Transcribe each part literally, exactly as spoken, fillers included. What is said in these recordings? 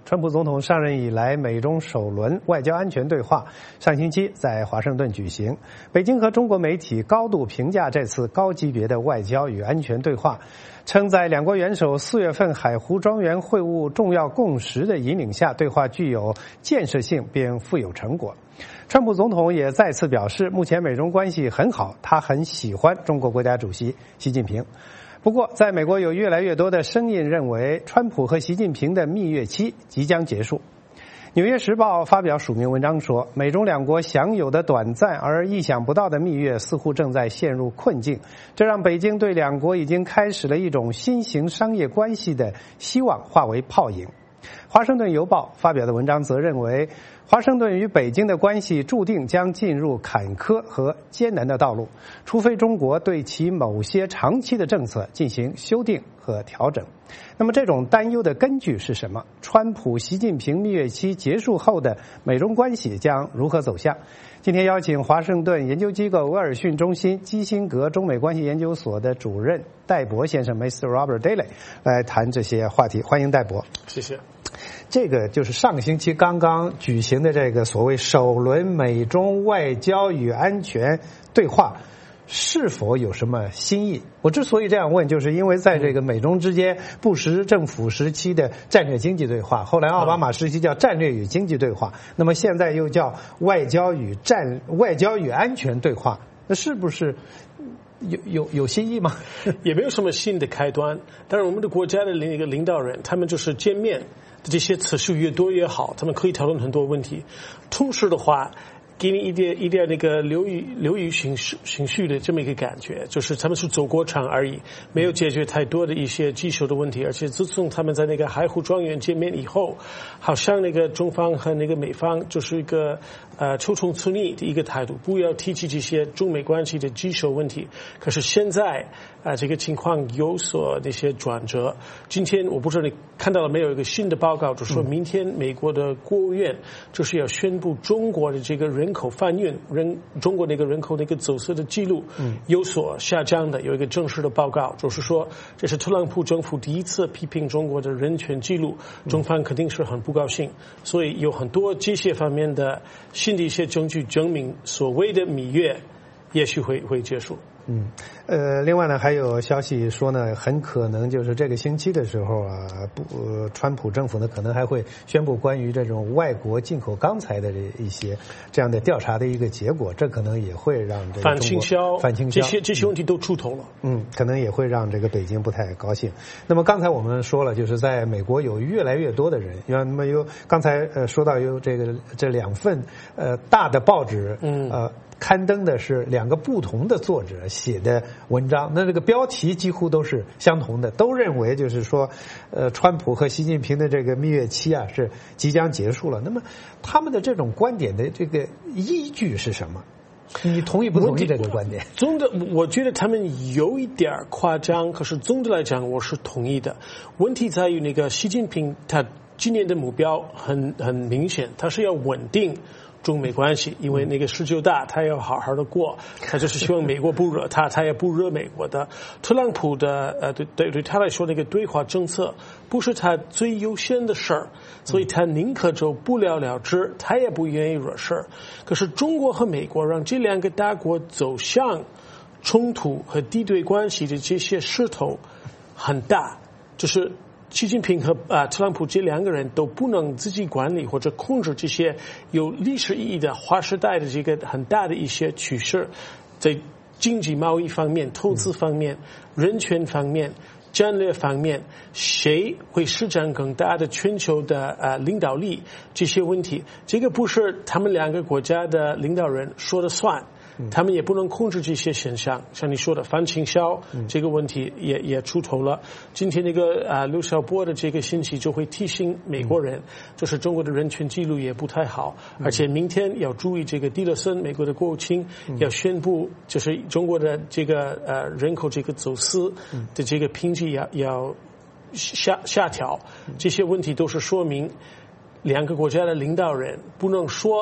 川普总统上任以来，美中首轮外交安全对话上星期在华盛顿举行。北京和中国媒体高度评价这次高级别的外交与安全对话，称在两国元首四月份海湖庄园会晤重要共识的引领下，对话具有建设性并富有成果。川普总统也再次表示，目前美中关系很好，他很喜欢中国国家主席习近平。不过，在美国有越来越多的声音认为，川普和习近平的蜜月期即将结束。纽约时报发表署名文章说，美中两国享有的短暂而意想不到的蜜月似乎正在陷入困境，这让北京对两国已经开始了一种新型商业关系的希望化为泡影。华盛顿邮报发表的文章则认为，华盛顿与北京的关系注定将进入坎坷和艰难的道路，除非中国对其某些长期的政策进行修订和调整。那么这种担忧的根据是什么？川普习近平蜜月期结束后的美中关系将如何走向？今天邀请华盛顿研究机构威尔逊中心基辛格中美关系研究所的主任戴博先生 Mister Robert Daly 来谈这些话题。欢迎戴博。 谢谢。 这个就是上个星期刚刚举行的这个所谓首轮美中外交与安全对话，是否有什么新意？我之所以这样问，就是因为在这个美中之间布什政府时期的战略经济对话，后来奥巴马时期叫战略与经济对话，那么现在又叫外交与战外交与安全对话，那是不是有有有新意吗？ 也没有什么新的开端，但是我们的国家的那个领导人，他们就是见面这些次数越多越好，他们可以讨论很多问题。同时的话，给你一点一点那个流于流于情绪情绪的这么一个感觉，就是他们是走过场而已，没有解决太多的一些棘手的问题。而且自从他们在那个海湖庄园见面以后，好像那个中方和那个美方就是一个呃求同存异的一个态度，不要提起这些中美关系的棘手问题。可是现在啊、呃，这个情况有所那些转折。今天我不知道你看到了没有，一个新的报告，就说明天美国的国务院就是要宣布中国的这个人口贩运人中国那个人口那个走私的记录有所下降的，有一个正式的报告，就是说这是特朗普政府第一次批评中国的人权记录，中方肯定是很不高兴，所以有很多这些方面的新的一些证据证明，所谓的蜜月也许会会结束。 嗯，呃，另外呢，还有消息说呢，很可能就是这个星期的时候啊，不，呃、川普政府呢可能还会宣布关于这种外国进口钢材的这一些这样的调查的一个结果，这可能也会让这个反倾销、 反倾销这些这些问题都出头了。 嗯，可能也会让这个北京不太高兴。那么刚才我们说了，就是在美国有越来越多的人，那么有刚才呃说到有这个这两份呃大的报纸，嗯呃。刊登的是两个不同的作者写的文章，那这个标题几乎都是相同的，都认为就是说，呃，川普和习近平的这个蜜月期啊是即将结束了。那么他们的这种观点的这个依据是什么？你同意不同意这个观点？ 总的，我觉得他们有一点夸张，可是总的来讲我是同意的。问题在于那个习近平他今年的目标很很明显，他是要稳定中美关系，因为那个十九大他要好好的过，他就是希望美国不惹他，他也不惹美国的。特朗普的呃对对对他来说，那个对华政策不是他最优先的事儿，所以他宁可就不了了之，他也不愿意惹事儿。可是中国和美国让这两个大国走向冲突和敌对关系的这些势头很大，就是习近平和啊特朗普这两个人都不能自己管理或者控制这些有历史意义的划时代的这个很大的一些趋势，在经济贸易方面、投资方面、人权方面、战略方面，谁会施展更大的全球的呃领导力？这些问题，这个不是他们两个国家的领导人说了算。他们也不能控制这些现象，像你说的反倾销这个问题也也出头了。今天那个啊刘晓波的这个信息就会提醒美国人，就是中国的人权记录也不太好，而且明天要注意这个蒂勒森美国的国务卿要宣布，就是中国的这个呃人口这个走私的这个评级要要下下调，这些问题都是说明两个国家的领导人不能说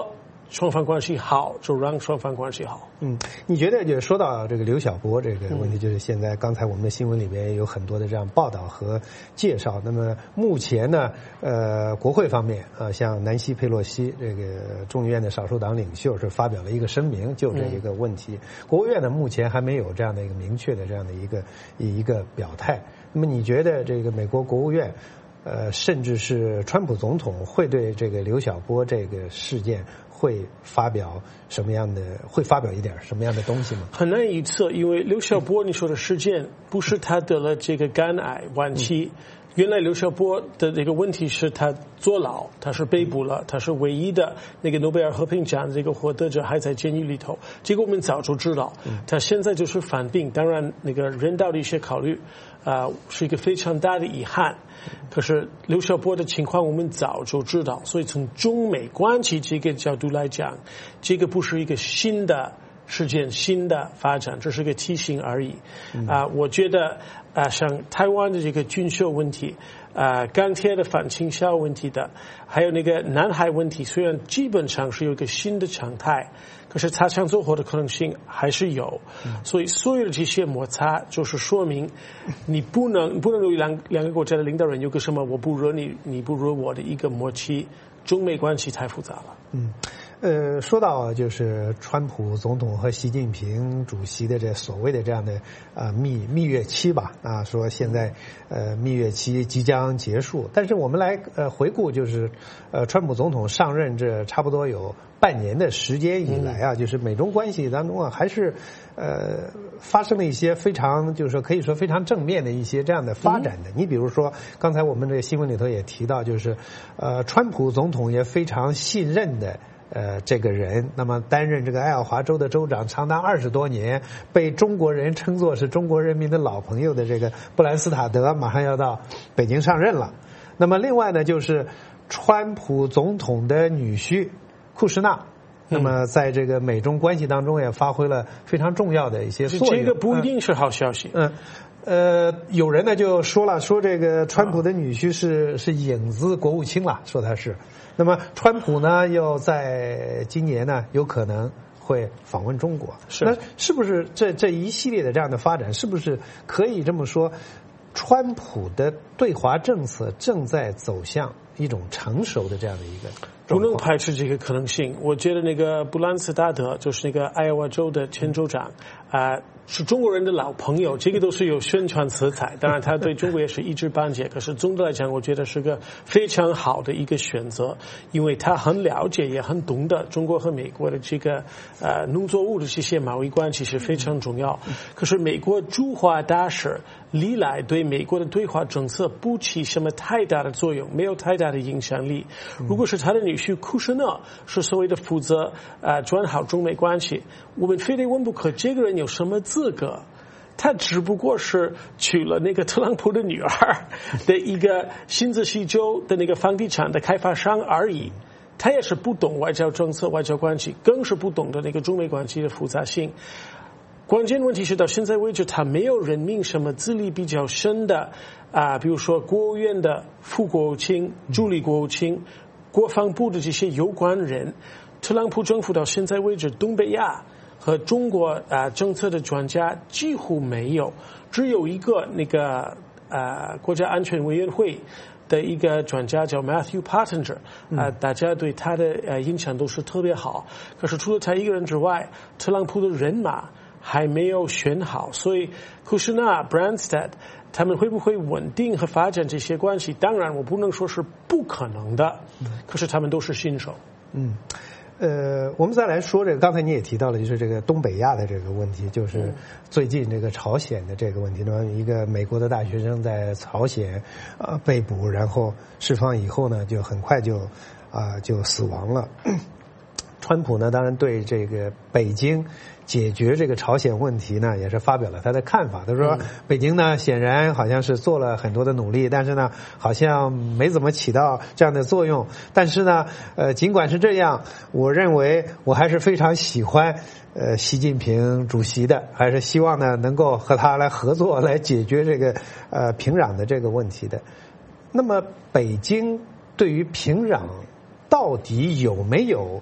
双方关系好，就让双方关系好。 嗯，你觉得就说到这个刘晓波这个问题，就是现在刚才我们的新闻里面有很多的这样报道和介绍。那么目前呢，呃，国会方面啊、呃，像南希佩洛西这个众议院的少数党领袖是发表了一个声明，就这一个问题。嗯、国务院呢目前还没有这样的一个明确的这样的一个一个表态。那么你觉得这个美国国务院？呃，甚至是川普总统会对这个刘晓波这个事件会发表什么样的？会发表一点什么样的东西吗？ 很难预测，因为刘晓波你说的事件不是他得了这个肝癌晚期。嗯，原来刘晓波的这个问题是他坐牢，他是被捕了，他是唯一的那个诺贝尔和平奖这个获得者还在监狱里头。这个我们早就知道，他现在就是犯病，当然那个人道的一些考虑，啊、呃，是一个非常大的遗憾。可是刘晓波的情况我们早就知道，所以从中美关系这个角度来讲，这个不是一个新的事件、新的发展，这是个提醒而已。啊、呃，我觉得啊、呃，像台湾的这个军售问题，啊、呃，钢铁的反倾销问题的，还有那个南海问题，虽然基本上是有一个新的常态，可是擦枪走火的可能性还是有。所以所有的这些摩擦，就是说明你不能不能有两两个国家的领导人有个什么我不惹你，你不惹我的一个默契，中美关系太复杂了。 嗯。呃，说到就是川普总统和习近平主席的这所谓的这样的啊、呃、蜜蜜月期吧，啊，说现在呃蜜月期即将结束，但是我们来呃回顾，就是呃川普总统上任这差不多有半年的时间以来啊，嗯、就是美中关系当中啊，还是呃发生了一些非常就是说可以说非常正面的一些这样的发展的。嗯、你比如说刚才我们这个新闻里头也提到，就是呃川普总统也非常信任的。呃，这个人，那么担任这个爱奥华州的州长长达二十多年，被中国人称作是中国人民的老朋友的这个布兰斯塔德，马上要到北京上任了。那么另外呢，就是川普总统的女婿库什纳，那么在这个美中关系当中也发挥了非常重要的一些作用。 这个不一定是好消息。 嗯。呃，有人呢就说了，说这个川普的女婿是是影子国务卿了，说他是。那么川普呢，又在今年呢，有可能会访问中国。 是， 那是不是这这一系列的这样的发展，是不是可以这么说，川普的对华政策正在走向一种成熟的这样的一个？ 不能排斥这个可能性。我觉得那个布兰斯达德就是那个爱奥华州的前州长啊、呃，是中国人的老朋友，这个都是有宣传色彩。当然，他对中国也是一知半解。可是总的来讲，我觉得是个非常好的一个选择，因为他很了解，也很懂得中国和美国的这个呃农作物的这些贸易关系是非常重要。可是美国驻华大使历来对美国的对华政策不起什么太大的作用，没有太大的影响力。如果是他的女婿库什纳是所谓的负责呃转好中美关系，我们非得问不可，这个人有什么资格？他只不过是娶了那个特朗普的女儿的一个新泽西州的那个房地产的开发商而已。他也是不懂外交政策、外交关系，更是不懂得那个中美关系的复杂性。关键问题是到现在为止，他没有任命什么资历比较深的啊、呃，比如说国务院的副国务卿、助理国务卿、国防部的这些有关人。特朗普政府到现在为止，东北亚和中国啊、呃、政策的专家几乎没有，只有一个那个呃国家安全委员会的一个专家叫 Matthew Pottinger， 啊、呃，大家对他的呃印象都是特别好。可是除了他一个人之外，特朗普的人马还没有选好，所以库什纳、Branstad 他们会不会稳定和发展这些关系？当然，我不能说是不可能的，可是他们都是新手。 嗯。呃，我们再来说这个，刚才你也提到了，就是这个东北亚的这个问题，就是最近这个朝鲜的这个问题呢，一个美国的大学生在朝鲜啊、呃、被捕，然后释放以后呢，就很快就啊、呃、就死亡了。川普呢，当然对这个北京解决这个朝鲜问题呢，也是发表了他的看法。他说，北京呢显然好像是做了很多的努力，但是呢，好像没怎么起到这样的作用。但是呢，呃，尽管是这样，我认为我还是非常喜欢呃习近平主席的，还是希望呢能够和他来合作，来解决这个呃平壤的这个问题的。那么，北京对于平壤到底有没有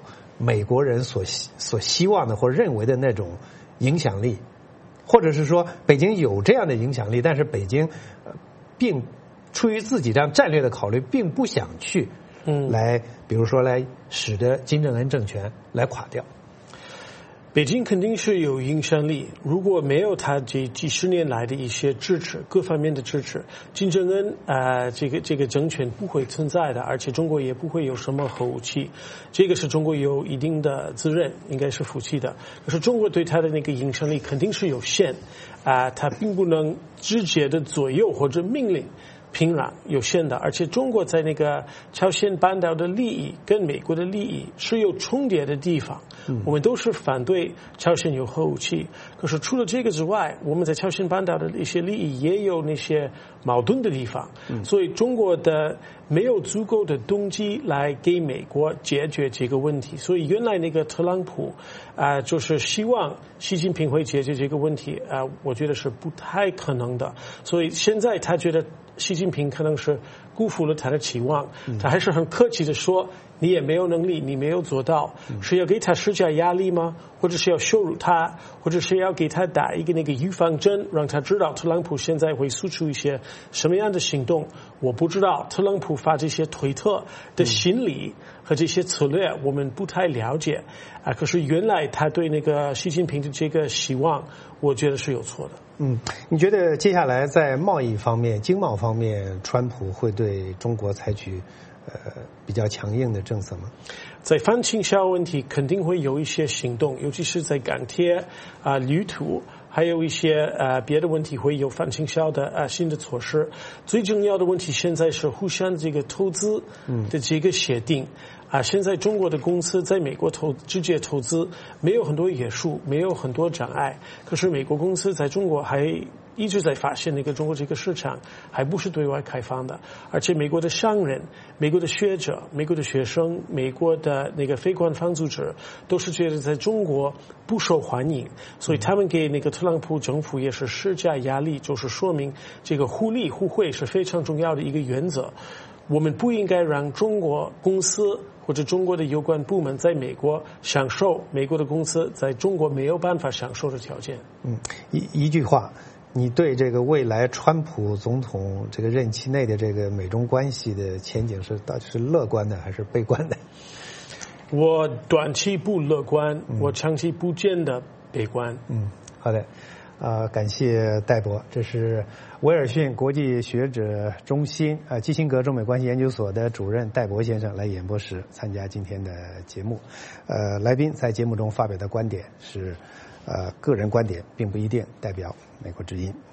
美国人所所希望的或认为的那种影响力，或者是说北京有这样的影响力，但是北京呃并出于自己这样战略的考虑，并不想去嗯来，比如说来使得金正恩政权来垮掉。 北京肯定是有影响力，如果没有他这几十年来的一些支持，各方面的支持，金正恩呃这个这个政权不会存在的，而且中国也不会有什么核武器，这个是中国有一定的责任，应该是负起的。可是中国对他的那个影响力肯定是有限，啊、呃，他并不能直接的左右或者命令平壤，有限的，而且中国在那个朝鲜半岛的利益跟美国的利益是有重叠的地方，嗯、我们都是反对朝鲜有核武器，可是除了这个之外，我们在朝鲜半岛的一些利益也有那些矛盾的地方，嗯、所以中国的没有足够的动机来给美国解决这个问题，所以原来那个特朗普啊、呃，就是希望习近平会解决这个问题啊、呃，我觉得是不太可能的，所以现在他觉得习近平可能是辜负了他的期望，他还是很客气的说你也没有能力，你没有做到，是要给他施加压力吗？或者是要羞辱他，或者是要给他打一个那个预防针，让他知道特朗普现在会做出一些什么样的行动？我不知道特朗普发这些推特的心理和这些策略我们不太了解啊。可是原来他对那个习近平的这个希望，我觉得是有错的。 嗯，你觉得接下来在贸易方面、经贸方面，川普会对中国采取呃比较强硬的政策吗？ 在反倾销问题肯定会有一些行动，尤其是在钢铁啊、呃、铝土，还有一些呃别的问题会有反倾销的呃新的措施。最重要的问题现在是互相这个投资的这个协定。嗯啊，现在中国的公司在美国投直接投资没有很多约束，没有很多障碍。可是美国公司在中国还一直在发现那个中国这个市场还不是对外开放的，而且美国的商人、美国的学者、美国的学生、美国的那个非官方组织都是觉得在中国不受欢迎，所以他们给那个特朗普政府也是施加压力，就是说明这个互利互惠是非常重要的一个原则。我们不应该让中国公司或者中国的有关部门在美国享受美国的公司在中国没有办法享受的条件。 嗯，一一句话，你对这个未来川普总统这个任期内的这个美中关系的前景是到底是乐观的还是悲观的？ 我短期不乐观，嗯、我长期不见得悲观。 嗯，好的。呃，感谢戴博，这是威尔逊国际学者中心呃基辛格中美关系研究所的主任戴博先生来演播室参加今天的节目。呃，来宾在节目中发表的观点是呃个人观点，并不一定代表美国之音。